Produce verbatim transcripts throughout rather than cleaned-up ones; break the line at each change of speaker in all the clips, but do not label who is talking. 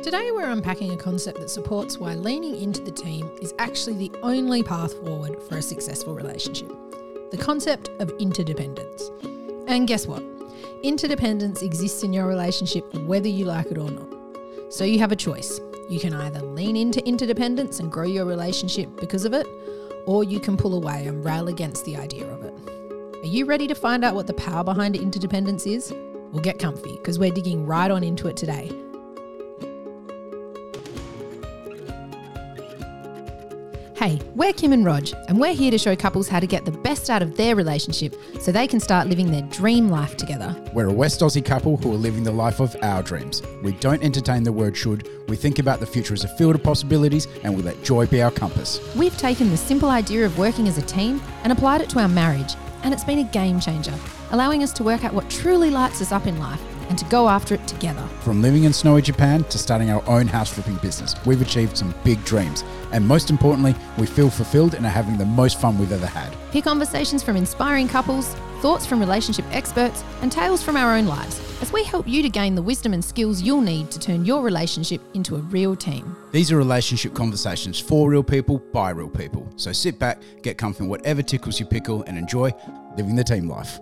Today we're unpacking a concept that supports why leaning into the team is actually the only path forward for a successful relationship. The concept of interdependence. And guess what? Interdependence exists in your relationship whether you like it or not. So you have a choice. You can either lean into interdependence and grow your relationship because of it, or you can pull away and rail against the idea of it. Are you ready to find out what the power behind interdependence is? Well, get comfy because we're digging right on into it today. Hey, we're Kim and Rog, and we're here to show couples how to get the best out of their relationship so they can start living their dream life together.
We're a West Aussie couple who are living the life of our dreams. We don't entertain the word should, we think about the future as a field of possibilities, and we let joy be our compass.
We've taken the simple idea of working as a team and applied it to our marriage, and it's been a game changer, allowing us to work out what truly lights us up in life and to go after it together.
From living in snowy Japan to starting our own house flipping business, we've achieved some big dreams. And most importantly, we feel fulfilled and are having the most fun we've ever had.
Hear conversations from inspiring couples, thoughts from relationship experts, and tales from our own lives as we help you to gain the wisdom and skills you'll need to turn your relationship into a real team.
These are relationship conversations for real people, by real people. So sit back, get comfy in whatever tickles your pickle, and enjoy living the team life.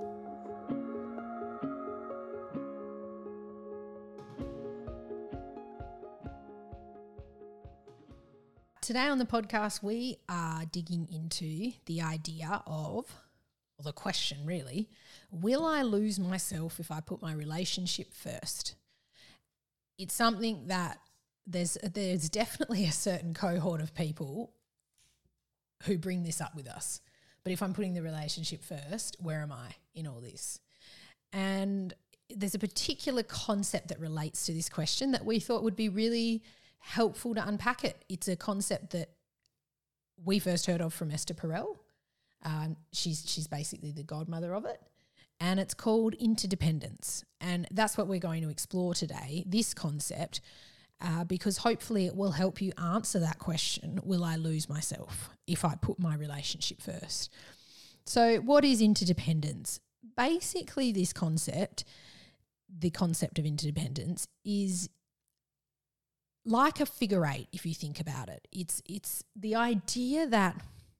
Today on the podcast, we are digging into the idea of, or the question really, will I lose myself if I put my relationship first? It's something that there's there's definitely a certain cohort of people who bring this up with us. But if I'm putting the relationship first, where am I in all this? And there's a particular concept that relates to this question that we thought would be really helpful to unpack it. It's a concept that we first heard of from Esther Perel. Um, she's she's basically the godmother of it, and it's called interdependence. And that's what we're going to explore today, this concept, uh, because hopefully it will help you answer that question, will I lose myself if I put my relationship first? So what is interdependence? Basically this concept, the concept of interdependence, is like a figure eight, if you think about it. It's it's the idea that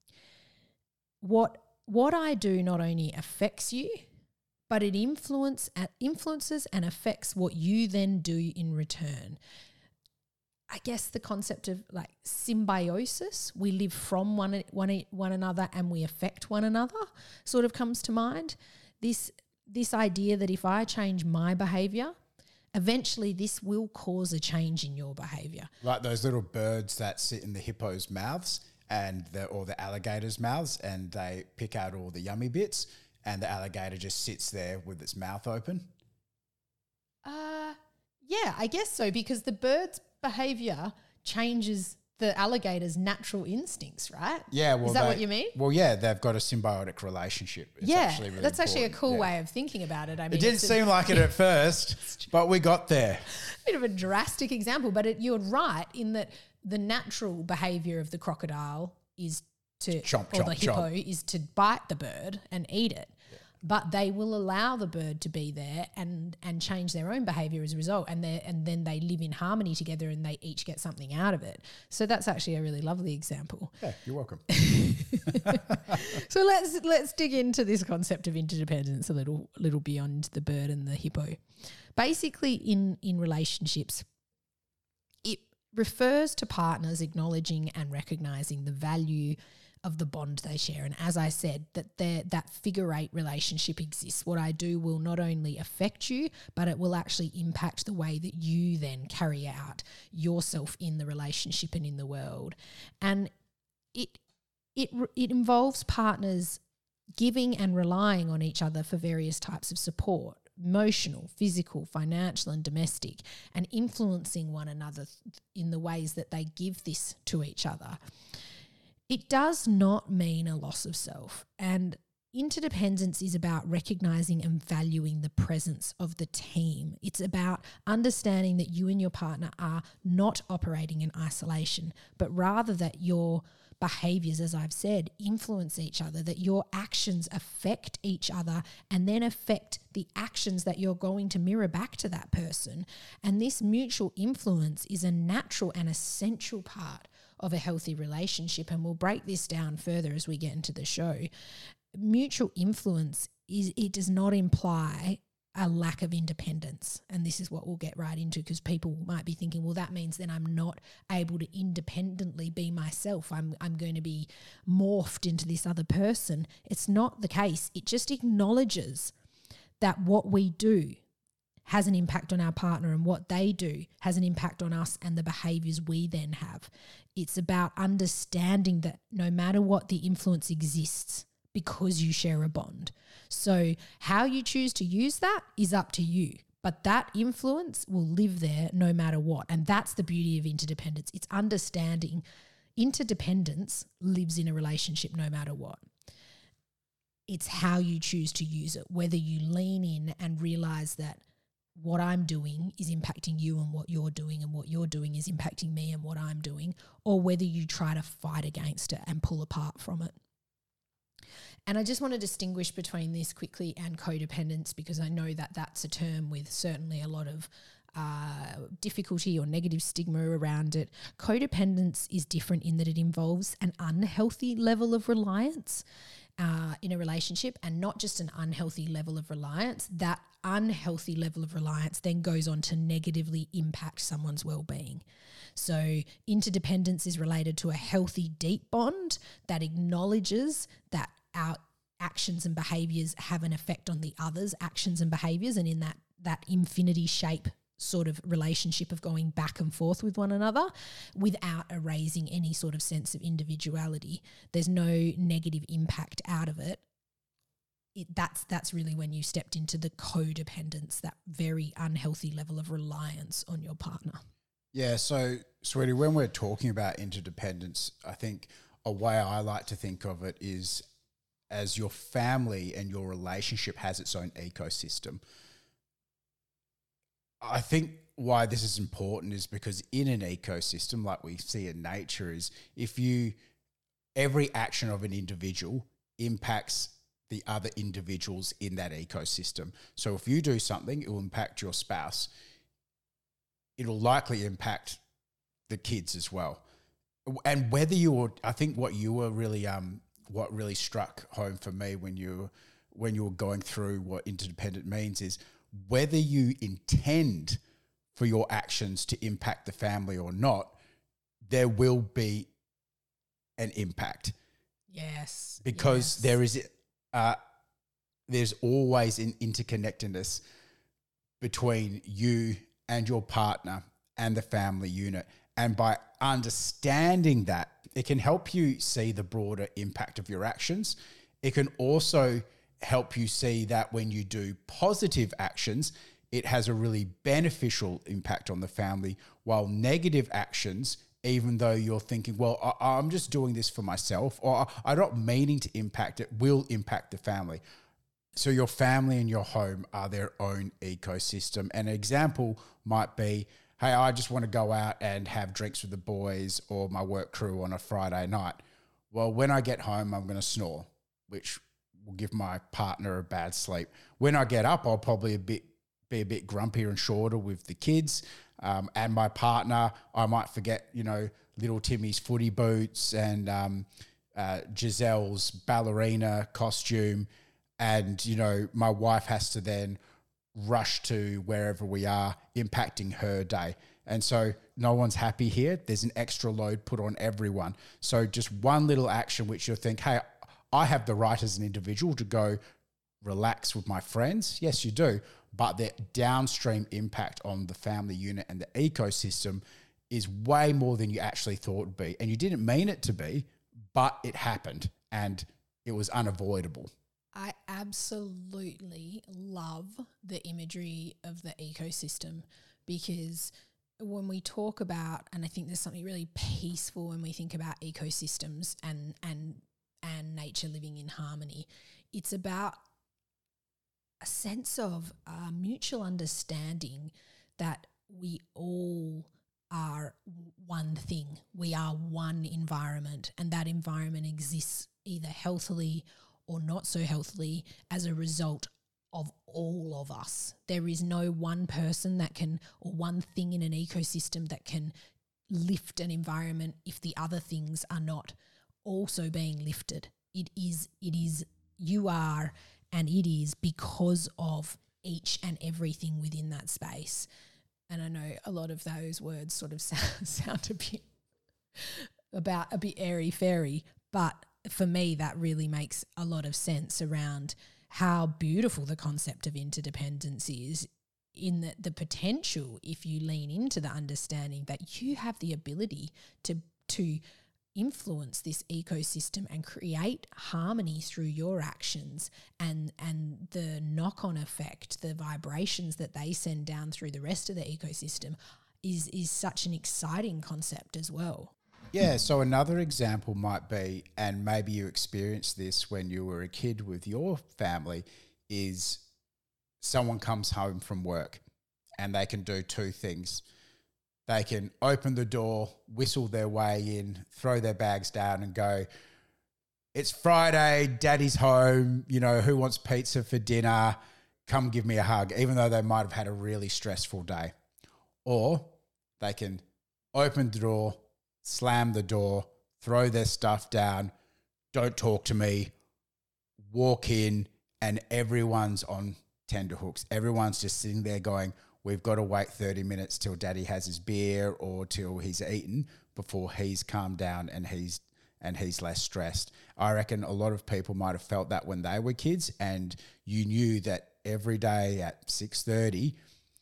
what what I do not only affects you, but it influence influences and affects what you then do in return. I guess the concept of like symbiosis, we live from one one one another and we affect one another, sort of comes to mind. This this idea that if I change my behaviour, eventually this will cause a change in your behaviour.
Like those little birds that sit in the hippo's mouths and the, or the alligator's mouths, and they pick out all the yummy bits, and the alligator just sits there with its mouth open.
Uh, yeah, I guess so, because the bird's behaviour changes the alligator's natural instincts, right?
Yeah, well,
is that
they,
what you mean?
Well, yeah, they've got a symbiotic relationship. It's
yeah,
actually really
that's actually a
important.
cool
yeah.
way of thinking about it. I mean,
it didn't
it's
seem
a,
like it at first, but we got there.
Bit of a drastic example, but it, you're right in that the natural behaviour of the crocodile is to,
chomp,
or
chomp,
the hippo
chomp.
is to bite the bird and eat it. But they will allow the bird to be there and and change their own behaviour as a result, and they and then they live in harmony together and they each get something out of it. So that's actually a really lovely example.
Yeah, you're welcome.
So let's let's dig into this concept of interdependence a little little beyond the bird and the hippo. Basically, in in relationships, it refers to partners acknowledging and recognising the value of the bond they share. And as I said, that that figure eight relationship exists. What I do will not only affect you, but it will actually impact the way that you then carry out yourself in the relationship and in the world. And it it it involves partners giving and relying on each other for various types of support, emotional, physical, financial and domestic, and influencing one another in the ways that they give this to each other. It does not mean a loss of self. And Interdependence is about recognizing and valuing the presence of the team. It's about understanding that you and your partner are not operating in isolation, but rather that your behaviors, as I've said, influence each other, that your actions affect each other and then affect the actions that you're going to mirror back to that person. And this mutual influence is a natural and essential part of a healthy relationship. And we'll break this down further as we get into the show. Mutual influence is, it does not imply a lack of independence. And this is what we'll get right into, because people might be thinking, well, that means then I'm not able to independently be myself. I'm I'm going to be morphed into this other person. It's not the case. It just acknowledges that what we do has an impact on our partner, and what they do has an impact on us and the behaviors we then have. It's about understanding that no matter what, the influence exists because you share a bond. So how you choose to use that is up to you, but that influence will live there no matter what. And that's the beauty of interdependence. It's understanding interdependence lives in a relationship no matter what. It's how you choose to use it, whether you lean in and realize that what I'm doing is impacting you and what you're doing, and what you're doing is impacting me and what I'm doing, or whether you try to fight against it and pull apart from it. And I just want to distinguish between this quickly and codependence, because I know that that's a term with certainly a lot of uh, difficulty or negative stigma around it. Codependence is different in that it involves an unhealthy level of reliance uh, in a relationship, and not just an unhealthy level of reliance. That unhealthy level of reliance then goes on to negatively impact someone's well-being. So interdependence is related to a healthy, deep bond that acknowledges that our actions and behaviours have an effect on the other's actions and behaviours, and in that that infinity shape sort of relationship of going back and forth with one another without erasing any sort of sense of individuality. There's no negative impact out of it. It that's that's really when you stepped into the codependence, that very unhealthy level of reliance on your partner.
Yeah, so, sweetie, when we're talking about interdependence, I think a way I like to think of it is as your family and your relationship has its own ecosystem. I think why this is important is because in an ecosystem, like we see in nature, is if you, every action of an individual impacts the other individuals in that ecosystem. So if you do something, it will impact your spouse. It'll likely impact the kids as well. And whether you were, I think what you were really, um, what really struck home for me when you, when you were going through what interdependent means is whether you intend for your actions to impact the family or not, there will be an impact.
Yes.
Because
yes.
there is, uh, there's always an interconnectedness between you and your partner and the family unit. And by understanding that, it can help you see the broader impact of your actions. It can also help you see that when you do positive actions, it has a really beneficial impact on the family, while negative actions, even though you're thinking, well, I, I'm just doing this for myself, or I'm not meaning to impact it, will impact the family. So your family and your home are their own ecosystem. And an example might be, hey, I just want to go out and have drinks with the boys or my work crew on a Friday night. Well, when I get home, I'm going to snore, which will give my partner a bad sleep. When I get up, I'll probably a bit be a bit grumpier and shorter with the kids. Um, and my partner, I might forget, you know, little Timmy's footy boots and um, uh, Giselle's ballerina costume. And, you know, my wife has to then rush to wherever we are, impacting her day. And so no one's happy here. There's an extra load put on everyone. So just one little action which you'll think, hey, I have the right as an individual to go relax with my friends. Yes, you do. But the downstream impact on the family unit and the ecosystem is way more than you actually thought it would be. And you didn't mean it to be, but it happened and it was unavoidable.
I absolutely love the imagery of the ecosystem, because when we talk about, and I think there's something really peaceful when we think about ecosystems and and and nature living in harmony, it's about a sense of uh, mutual understanding that we all are one thing. We are one environment, and that environment exists either healthily or not so healthily as a result of all of us. There is no one person that can, or one thing in an ecosystem that can lift an environment if the other things are not also being lifted. It is, it is, you are, and it is because of each and everything within that space. And I know a lot of those words sort of sound, sound a bit about a bit airy fairy, but for me that really makes a lot of sense around how beautiful the concept of interdependence is, in the, the potential, if you lean into the understanding that you have the ability to to influence this ecosystem and create harmony through your actions, and and the knock-on effect, the vibrations that they send down through the rest of the ecosystem is is such an exciting concept as well.
Yeah, so another example might be, and maybe you experienced this when you were a kid with your family, is someone comes home from work and they can do two things. They can open the door, whistle their way in, throw their bags down and go, it's Friday, daddy's home, you know, who wants pizza for dinner? Come give me a hug, even though they might have had a really stressful day. Or they can open the door, slam the door, throw their stuff down, don't talk to me, walk in, and everyone's on tenterhooks. Everyone's just sitting there going, we've got to wait thirty minutes till daddy has his beer or till he's eaten before he's calmed down and he's and he's less stressed. I reckon a lot of people might have felt that when they were kids, and you knew that every day at six thirty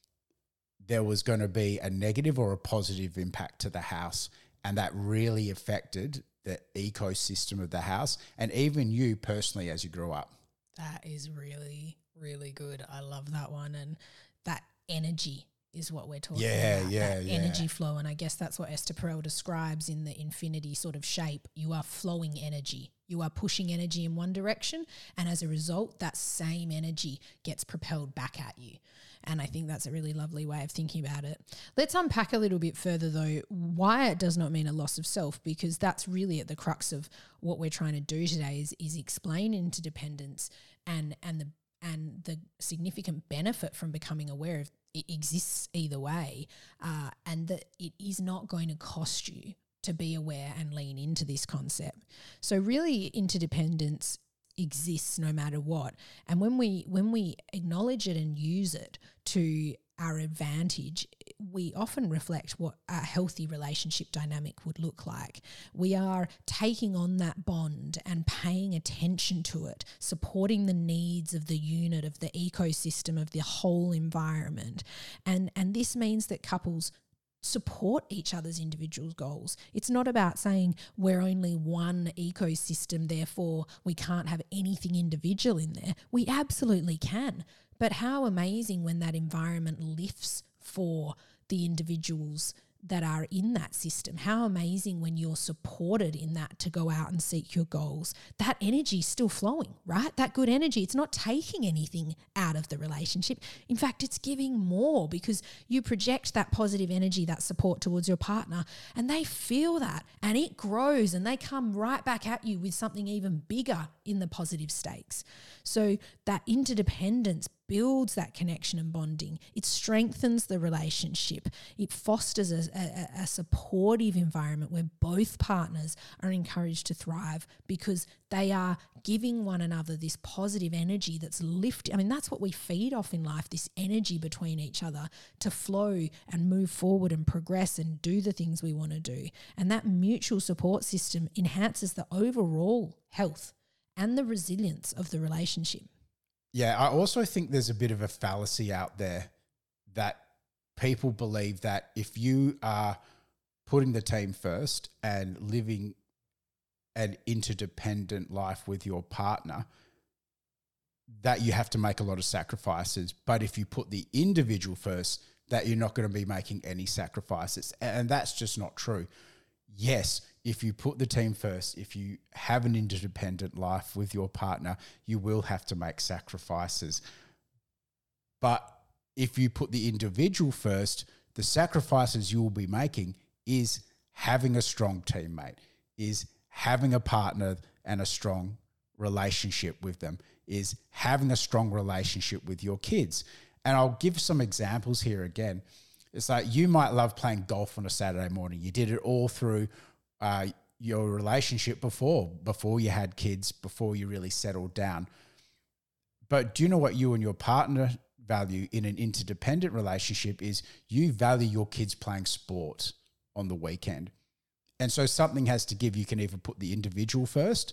there was going to be a negative or a positive impact to the house, and that really affected the ecosystem of the house and even you personally as you grew up.
That is really, really good. I love that one. And that energy is what we're talking
yeah,
about.
Yeah,
that
yeah.
Energy flow. And I guess that's what Esther Perel describes in the infinity sort of shape. You are flowing energy. You are pushing energy in one direction, and as a result, that same energy gets propelled back at you. And I think that's a really lovely way of thinking about it. Let's unpack a little bit further, though, why it does not mean a loss of self, because that's really at the crux of what we're trying to do today is, is explain interdependence and, and the and the significant benefit from becoming aware of it exists either way, uh, and that it is not going to cost you to be aware and lean into this concept. So really interdependence exists no matter what. And when we when we acknowledge it and use it to our advantage, we often reflect what a healthy relationship dynamic would look like. We are taking on that bond and paying attention to it, supporting the needs of the unit, of the ecosystem, of the whole environment. And, and this means that couples support each other's individual goals. It's not about saying we're only one ecosystem, therefore we can't have anything individual in there. We absolutely can. But how amazing when that environment lifts for the individuals that are in that system. How amazing when you're supported in that to go out and seek your goals. That energy is still flowing, right? That good energy, it's not taking anything out of the relationship. In fact, it's giving more because you project that positive energy, that support towards your partner, and they feel that and it grows and they come right back at you with something even bigger in the positive stakes. So that interdependence builds that connection and bonding. It strengthens the relationship. It fosters a, a, a supportive environment where both partners are encouraged to thrive because they are giving one another this positive energy that's lifting. I mean, that's what we feed off in life, this energy between each other to flow and move forward and progress and do the things we want to do. And that mutual support system enhances the overall health and the resilience of the relationship.
Yeah, I also think there's a bit of a fallacy out there that people believe that if you are putting the team first and living an interdependent life with your partner, that you have to make a lot of sacrifices. But if you put the individual first, that you're not going to be making any sacrifices. And that's just not true. yes, if you put the team first, if you have an interdependent life with your partner, you will have to make sacrifices. But if you put the individual first, the sacrifices you will be making is having a strong teammate, is having a partner and a strong relationship with them, is having a strong relationship with your kids. And I'll give some examples here again. It's like you might love playing golf on a Saturday morning. You did it all through uh, your relationship before, before you had kids, before you really settled down. But do you know what you and your partner value in an interdependent relationship is? You value your kids playing sport on the weekend. And so something has to give. You can either put the individual first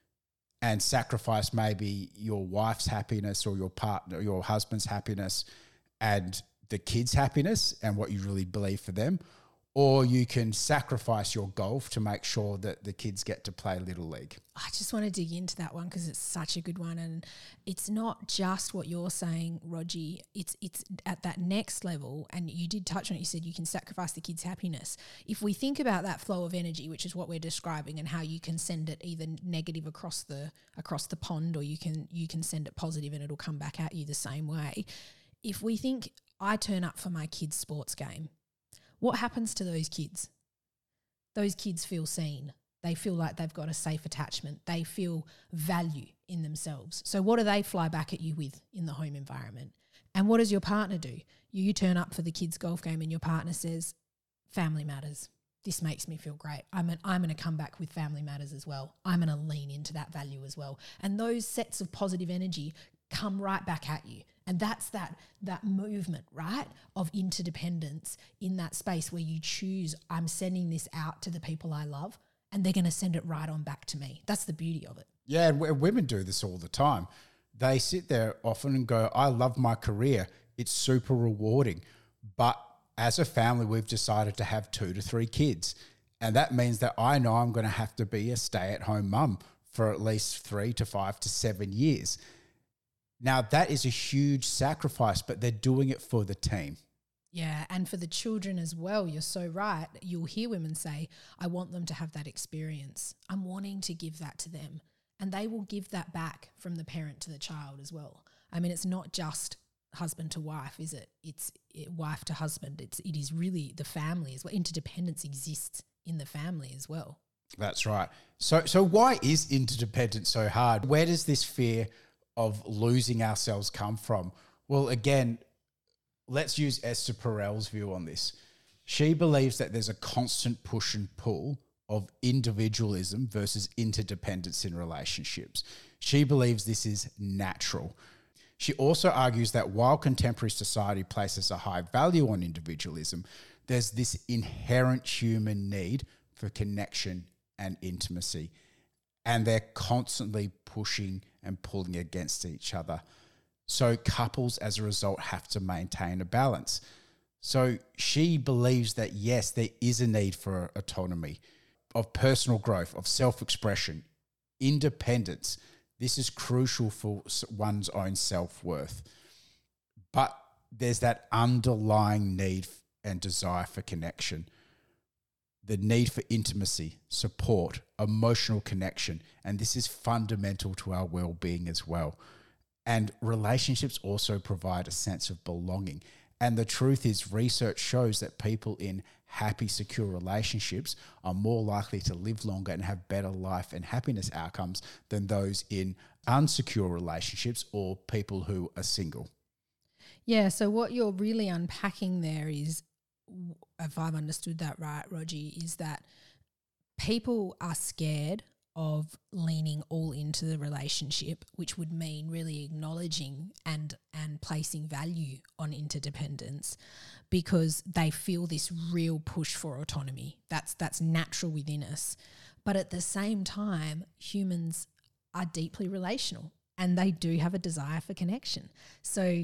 and sacrifice maybe your wife's happiness or your partner, your husband's happiness and the kids' happiness and what you really believe for them. Or you can sacrifice your golf to make sure that the kids get to play Little League.
I just want to dig into that one because it's such a good one. And it's not just what you're saying, Rogie. It's it's at that next level. And you did touch on it. You said you can sacrifice the kids' happiness. If we think about that flow of energy, which is what we're describing, and how you can send it either negative across the across the pond, or you can you can send it positive and it'll come back at you the same way. If we think I turn up for my kids' sports game, what happens to those kids? Those kids feel seen. They feel like they've got a safe attachment. They feel value in themselves. So what do they fly back at you with in the home environment? And what does your partner do? You turn up for the kids' golf game and your partner says, family matters. This makes me feel great. I'm an, I'm going to come back with family matters as well. I'm going to lean into that value as well. And those sets of positive energy come right back at you. And that's that that movement, right, of interdependence in that space where you choose, I'm sending this out to the people I love and they're going to send it right on back to me. That's the beauty of it.
Yeah, and w- women do this all the time. They sit there often and go, I love my career. It's super rewarding. But as a family, we've decided to have two to three kids. And that means that I know I'm going to have to be a stay-at-home mum for at least three to five to seven years. Now, that is a huge sacrifice, but they're doing it for the team.
Yeah, and for the children as well, you're so right. You'll hear women say, I want them to have that experience. I'm wanting to give that to them. And they will give that back from the parent to the child as well. I mean, it's not just husband to wife, is it? It's it, wife to husband. It's, it is really the family as well. Interdependence exists in the family as well.
That's right. So, so why is interdependence so hard? Where does this fear of losing ourselves come from? Well, again, let's use Esther Perel's view on this. She believes that there's a constant push and pull of individualism versus interdependence in relationships. She believes this is natural. She also argues that while contemporary society places a high value on individualism, there's this inherent human need for connection and intimacy. And they're constantly pushing and pulling against each other. So couples, as a result, have to maintain a balance. So she believes that, yes, there is a need for autonomy, of personal growth, of self-expression, independence. This is crucial for one's own self-worth. But there's that underlying need and desire for connection. The need for intimacy, support, emotional connection. And this is fundamental to our well-being as well. And relationships also provide a sense of belonging. And the truth is, research shows that people in happy, secure relationships are more likely to live longer and have better life and happiness outcomes than those in unsecure relationships or people who are single.
Yeah, so what you're really unpacking there is, if I've understood that right, Rogie, is that people are scared of leaning all into the relationship, which would mean really acknowledging and and placing value on interdependence, because they feel this real push for autonomy. That's that's natural within us. But at the same time, humans are deeply relational and they do have a desire for connection. So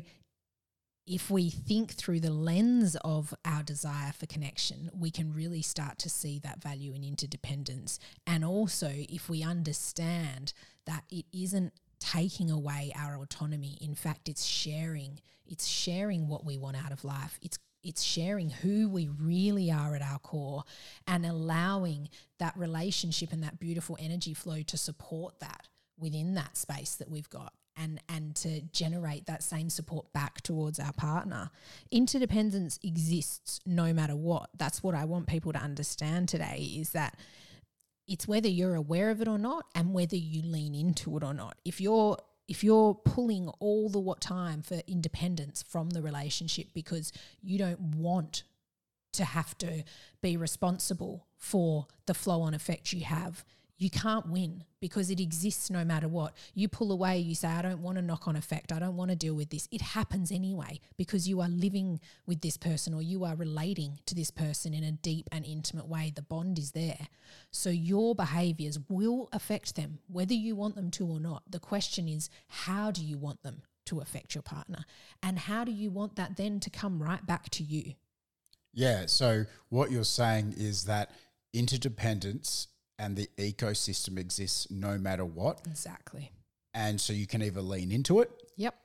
if we think through the lens of our desire for connection, we can really start to see that value in interdependence. And also, if we understand that it isn't taking away our autonomy, in fact, it's sharing, it's sharing what we want out of life. It's It's sharing who we really are at our core and allowing that relationship and that beautiful energy flow to support that within that space that we've got, and, and to generate that same support back towards our partner. Interdependence exists no matter what. That's what I want people to understand today, is that it's whether you're aware of it or not, and whether you lean into it or not. If you're if you're pulling all the what time for independence from the relationship because you don't want to have to be responsible for the flow-on effect you have, you can't win, because it exists no matter what. You pull away, you say, I don't want a knock-on effect, I don't want to deal with this. It happens anyway because you are living with this person, or you are relating to this person in a deep and intimate way. The bond is there. So your behaviours will affect them, whether you want them to or not. The question is, how do you want them to affect your partner? And how do you want that then to come right back to you?
Yeah, so what you're saying is that interdependence and the ecosystem exists no matter what.
Exactly.
And so you can either lean into it.
Yep.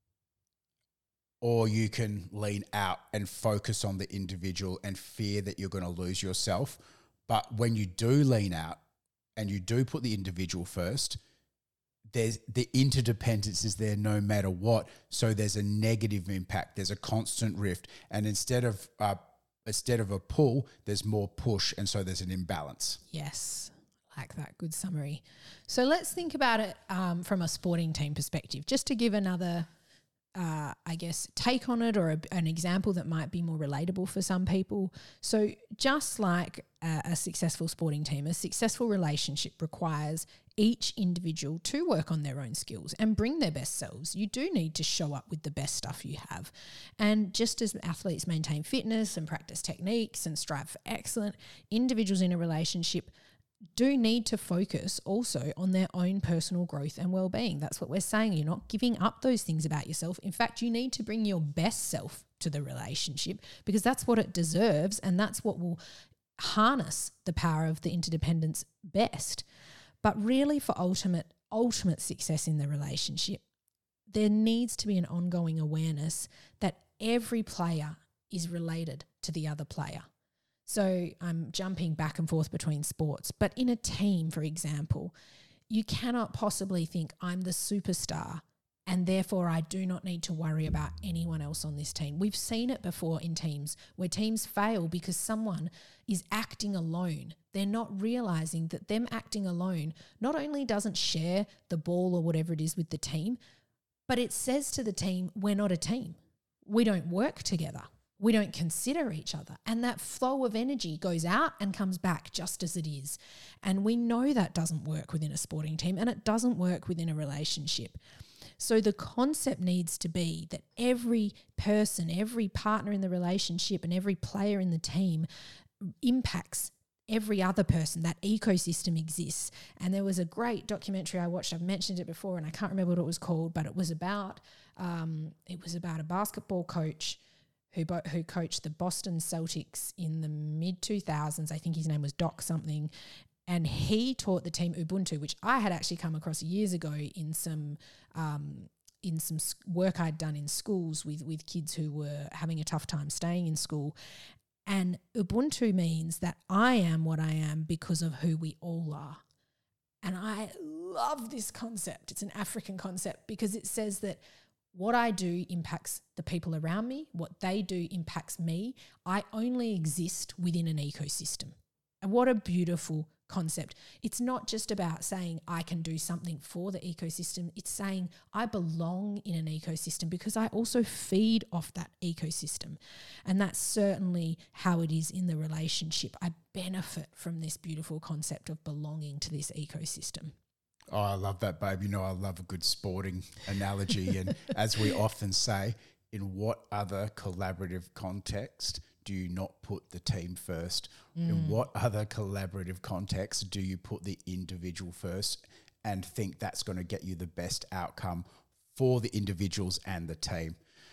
Or you can lean out and focus on the individual and fear that you're going to lose yourself. But when you do lean out and you do put the individual first, there's the interdependence is there no matter what. So there's a negative impact. There's a constant rift. And instead of uh, Instead of a pull, there's more push, and so there's an imbalance.
Yes, like that. Good summary. So let's think about it um, from a sporting team perspective, just to give another, uh, I guess, take on it, or a, an example that might be more relatable for some people. So just like a, a successful sporting team, a successful relationship requires each individual to work on their own skills and bring their best selves. You do need to show up with the best stuff you have. And just as athletes maintain fitness and practice techniques and strive for excellence, individuals in a relationship do need to focus also on their own personal growth and well-being. That's what we're saying. You're not giving up those things about yourself. In fact, you need to bring your best self to the relationship, because that's what it deserves, and that's what will harness the power of the interdependence best. But really, for ultimate ultimate success in the relationship, there needs to be an ongoing awareness that every player is related to the other player. So I'm jumping back and forth between sports, but in a team, for example, you cannot possibly think I'm the superstar and therefore I do not need to worry about anyone else on this team. We've seen it before in teams where teams fail because someone is acting alone. They're not realizing that them acting alone not only doesn't share the ball or whatever it is with the team, but it says to the team, we're not a team. We don't work together. We don't consider each other. And that flow of energy goes out and comes back just as it is. And we know that doesn't work within a sporting team, and it doesn't work within a relationship. So the concept needs to be that every person, every partner in the relationship, and every player in the team impacts every other person. That ecosystem exists. And there was a great documentary I watched, I've mentioned it before and I can't remember what it was called, but it was about um, it was about a basketball coach who bo- who coached the Boston Celtics in the mid two thousands. I think his name was Doc something. And he taught the team Ubuntu, which I had actually come across years ago in some um, in some work I'd done in schools with, with kids who were having a tough time staying in school. And Ubuntu means that I am what I am because of who we all are. And I love this concept. It's an African concept because it says that what I do impacts the people around me. What they do impacts me. I only exist within an ecosystem. And what a beautiful concept. It's not just about saying I can do something for the ecosystem. It's saying I belong in an ecosystem because I also feed off that ecosystem. And that's certainly how it is in the relationship. I benefit from this beautiful concept of belonging to this ecosystem.
Oh, I love that, babe. You know, I love a good sporting analogy. And as we often say, in what other collaborative context do you not put the team first? Mm. In what other collaborative context do you put the individual first and think that's going to get you the best outcome for the individuals and the team?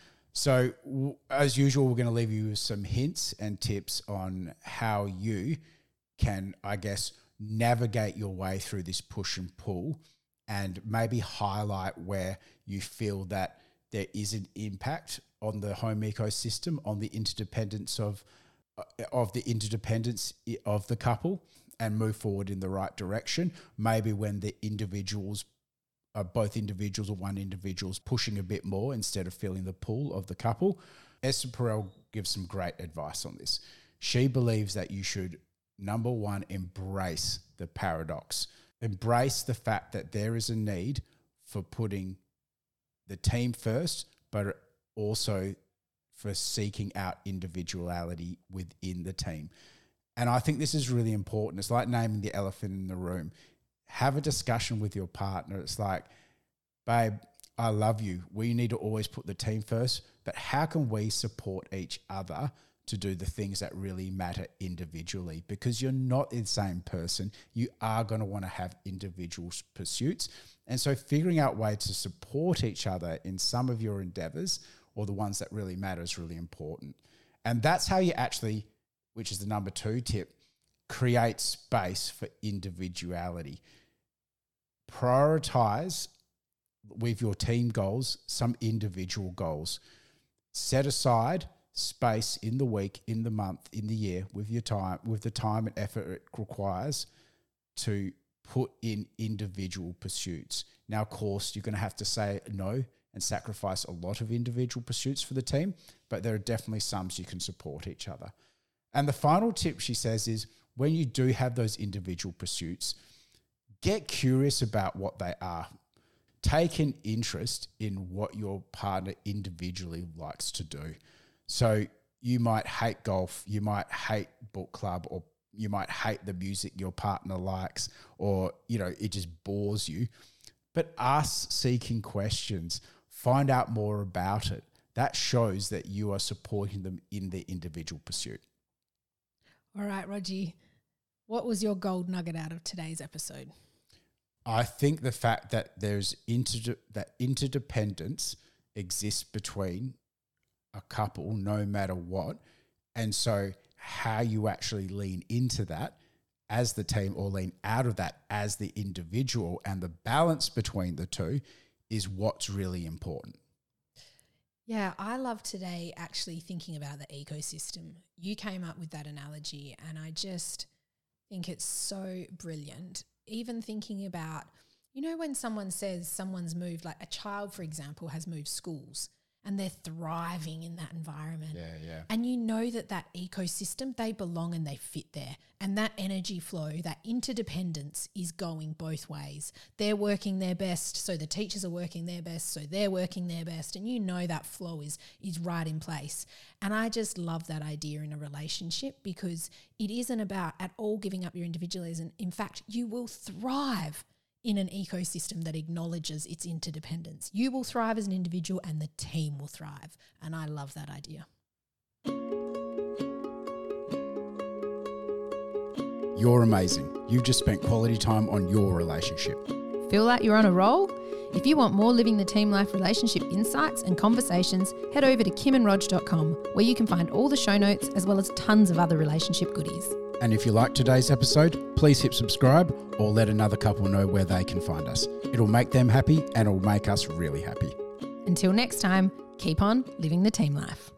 So w- as usual, we're going to leave you with some hints and tips on how you can, I guess, navigate your way through this push and pull, and maybe highlight where you feel that there is an impact on the home ecosystem, on the interdependence of uh, of the interdependence of the couple, and move forward in the right direction. Maybe when the individuals, uh, both individuals or one individual's pushing a bit more instead of feeling the pull of the couple. Esther Perel gives some great advice on this. She believes that you should, number one, embrace the paradox. Embrace the fact that there is a need for putting the team first, but also for seeking out individuality within the team. And I think this is really important. It's like naming the elephant in the room. Have a discussion with your partner. It's like, babe, I love you. We need to always put the team first, but how can we support each other to do the things that really matter individually? Because you're not the same person. You are going to want to have individual pursuits. And so figuring out ways to support each other in some of your endeavors, or the ones that really matter, is really important. And that's how you actually, which is the number two tip, create space for individuality. Prioritize with your team goals some individual goals. Set aside space in the week, in the month, in the year, with your time, with the time and effort it requires to put in individual pursuits. Now, of course, you're going to have to say no and sacrifice a lot of individual pursuits for the team, but there are definitely some so you can support each other. And the final tip she says is, when you do have those individual pursuits, get curious about what they are. Take an interest in what your partner individually likes to do. So you might hate golf, you might hate book club, or you might hate the music your partner likes, or, you know, it just bores you. But ask seeking questions, find out more about it. That shows that you are supporting them in their individual pursuit.
All right, Rogie, what was your gold nugget out of today's episode?
I think the fact that there's inter- that interdependence exists between a couple, no matter what. And so how you actually lean into that as the team, or lean out of that as the individual, and the balance between the two is what's really important.
Yeah, I love today actually thinking about the ecosystem. You came up with that analogy, and I just think it's so brilliant. Even thinking about, you know, when someone says someone's moved, like a child, for example, has moved schools and they're thriving in that environment.
Yeah, yeah.
And you know that that ecosystem, they belong and they fit there. And that energy flow, that interdependence is going both ways. They're working their best, so the teachers are working their best, so they're working their best. And you know that flow is, is right in place. And I just love that idea in a relationship, because it isn't about at all giving up your individualism. In fact, you will thrive in an ecosystem that acknowledges its interdependence. You will thrive as an individual and the team will thrive. And I love that idea.
You're amazing. You've just spent quality time on your relationship.
Feel like you're on a roll? If you want more Living the Team Life relationship insights and conversations, head over to kim and rog dot com, where you can find all the show notes as well as tons of other relationship goodies.
And if you liked today's episode, please hit subscribe or let another couple know where they can find us. It'll make them happy and it'll make us really happy.
Until next time, keep on living the team life.